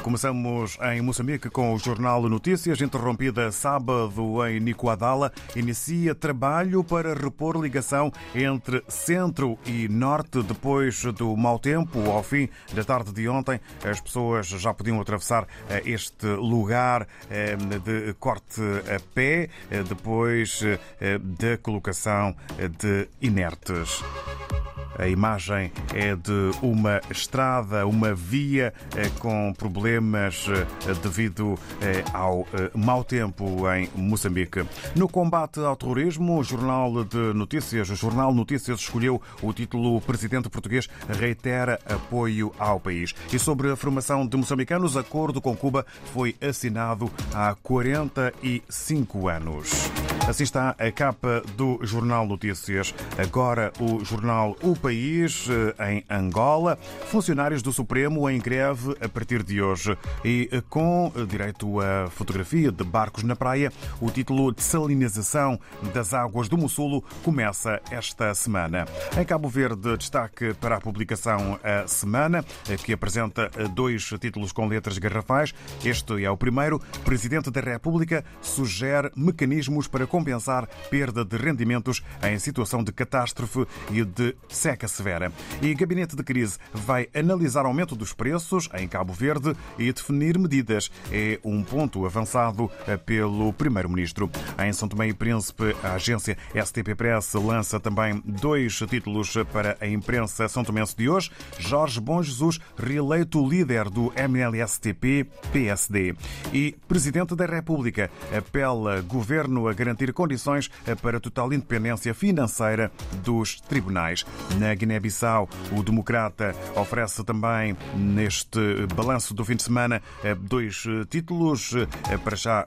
Começamos em Moçambique com o Jornal Notícias, interrompida sábado em Nicoadala. Inicia trabalho para repor ligação entre centro e norte depois do mau tempo. Ao fim da tarde de ontem, as pessoas já podiam atravessar este lugar de corte a pé depois da colocação de inertes. A imagem é de uma estrada, uma via com problemas devido ao mau tempo em Moçambique. No combate ao terrorismo, o Jornal Notícias escolheu o título "Presidente português reitera apoio ao país". E sobre a formação de moçambicanos, acordo com Cuba foi assinado há 45 anos. Assim está a capa do Jornal Notícias. Agora o jornal O País, em Angola. Funcionários do Supremo em greve a partir de hoje. E com direito a fotografia de barcos na praia, o título "Dessalinização das águas do Mussulo" começa esta semana. Em Cabo Verde, destaque para a publicação A Semana, que apresenta 2 títulos com letras garrafais. Este é o primeiro. Presidente da República sugere mecanismos para compensar perda de rendimentos em situação de catástrofe e de seca severa. E Gabinete de Crise vai analisar aumento dos preços em Cabo Verde e definir medidas. É um ponto avançado pelo Primeiro-Ministro. Em São Tomé e Príncipe, a agência STP Press lança também 2 títulos para a imprensa são-tomense de hoje. Jorge Bom Jesus, reeleito líder do MLSTP-PSD. E Presidente da República apela governo a garantir condições para a total independência financeira dos tribunais. Na Guiné-Bissau, o Democrata oferece também, neste balanço do fim de semana, 2 títulos. Para já,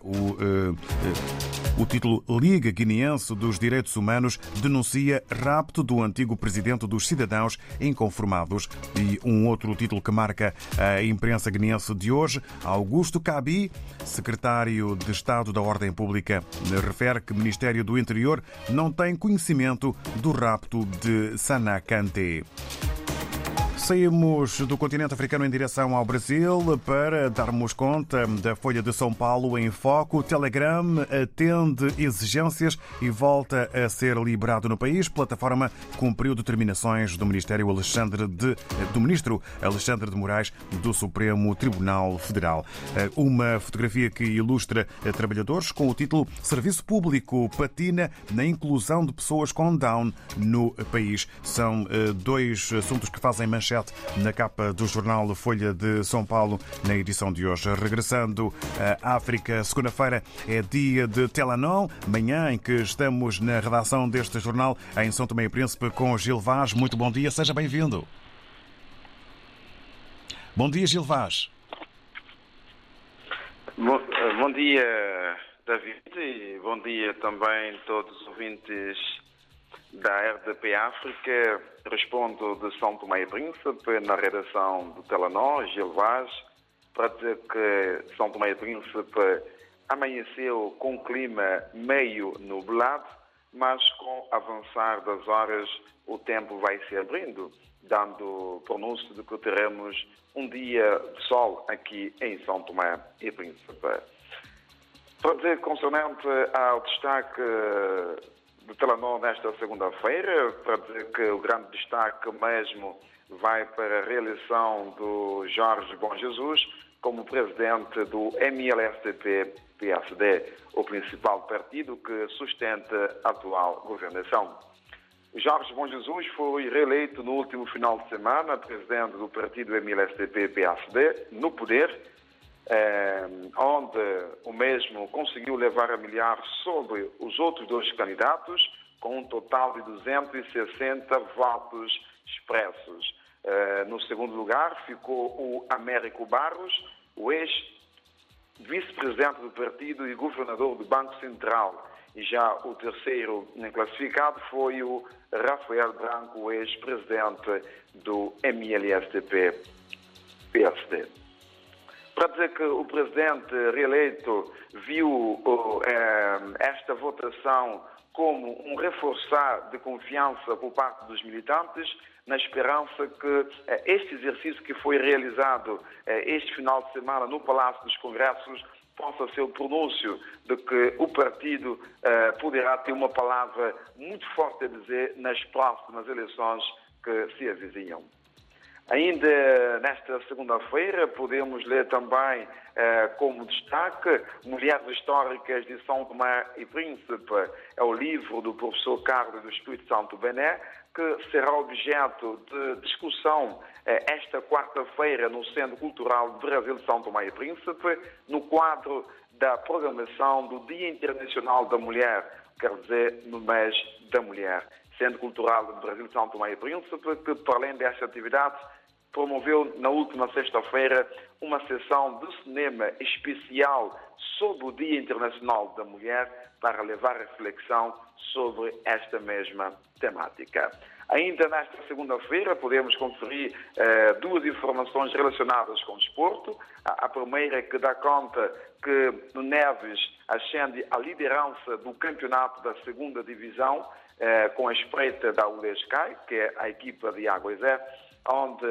o título "Liga Guineense dos Direitos Humanos denuncia rapto do antigo presidente dos cidadãos inconformados". E um outro título que marca a imprensa guineense de hoje: Augusto Cabi, secretário de Estado da Ordem Pública, refere que o Ministério do Interior não tem conhecimento do rapto de Sana Kanté. Saímos do continente africano em direção ao Brasil para darmos conta da Folha de São Paulo em foco. Telegram atende exigências e volta a ser liberado no país. Plataforma cumpriu determinações do Ministro Alexandre de Moraes do Supremo Tribunal Federal. Uma fotografia que ilustra trabalhadores com o título "Serviço Público patina na inclusão de pessoas com Down no país". São 2 assuntos que fazem manchete na capa do jornal Folha de São Paulo na edição de hoje. Regressando à África, segunda-feira é dia de Telenor, manhã em que estamos na redação deste jornal em São Tomé e Príncipe com Gil Vaz. Muito bom dia, seja bem-vindo. Bom dia, Gil Vaz. Bom dia, David, e bom dia também a todos os ouvintes da RDP África. Respondo de São Tomé e Príncipe, na redação do Telenor, Gil Vaz, para dizer que São Tomé e Príncipe amanheceu com clima meio nublado, mas com avançar das horas o tempo vai se abrindo, dando pronúncio de que teremos um dia de sol aqui em São Tomé e Príncipe. Para dizer concernente ao destaque de Telenor nesta segunda-feira, para dizer que o grande destaque mesmo vai para a reeleição do Jorge Bom Jesus como presidente do MLSTP-PSD, o principal partido que sustenta a atual governação. Jorge Bom Jesus foi reeleito no último final de semana presidente do partido MLSTP-PSD no poder, onde o mesmo conseguiu levar a milhar sobre os outros 2 candidatos, com um total de 260 votos expressos. No segundo lugar ficou o Américo Barros, o ex-vice-presidente do partido e governador do Banco Central. E já o terceiro classificado foi o Rafael Branco, o ex-presidente do MLSTP-PSD. Para dizer que o presidente reeleito viu esta votação como um reforçar de confiança por parte dos militantes, na esperança que este exercício que foi realizado este final de semana no Palácio dos Congressos possa ser o pronúncio de que o partido poderá ter uma palavra muito forte a dizer nas próximas eleições que se avizinham. Ainda nesta segunda-feira podemos ler também como destaque Mulheres Históricas de São Tomé e Príncipe, é o livro do professor Carlos do Espírito Santo Bené, que será objeto de discussão esta quarta-feira no Centro Cultural de Brasil de São Tomé e Príncipe, no quadro da programação do Dia Internacional da Mulher, quer dizer, no mês da mulher. Centro Cultural de Brasil de São Tomé e Príncipe, que, para além desta atividade, promoveu na última sexta-feira uma sessão de cinema especial sobre o Dia Internacional da Mulher para levar reflexão sobre esta mesma temática. Ainda nesta segunda-feira podemos conferir duas informações relacionadas com o desporto. A primeira é que dá conta que o Neves ascende à liderança do campeonato da segunda divisão com a espreita da UDSCAI, que é a equipa de Águasé, onde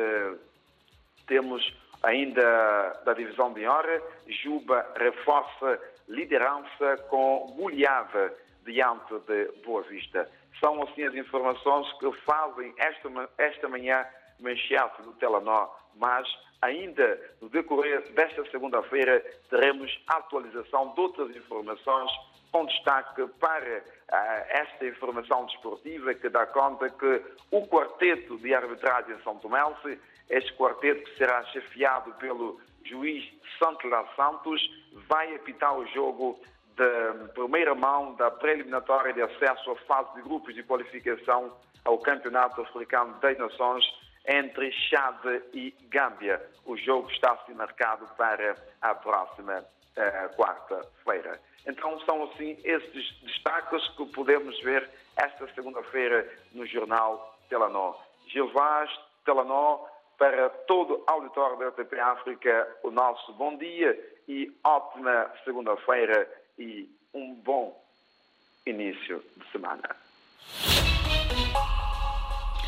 temos ainda da divisão de honra, Juba reforça liderança com goleada diante de Boa Vista. São assim as informações que fazem esta manhã manchete do Telenor, mas ainda no decorrer desta segunda-feira teremos atualização de outras informações com destaque para esta informação desportiva que dá conta que o quarteto de arbitragem São Tomense, este quarteto que será chefiado pelo juiz Santilar Santos, vai apitar o jogo de primeira mão da preliminatória de acesso à fase de grupos de qualificação ao Campeonato Africano das Nações entre Chad e Gâmbia. O jogo está assim marcado para a próxima quarta-feira. Então são assim esses destaques que podemos ver esta segunda-feira no jornal Telenor. Gilvás, Telenor, para todo o auditório da RTP África, o nosso bom dia e ótima segunda-feira e um bom início de semana.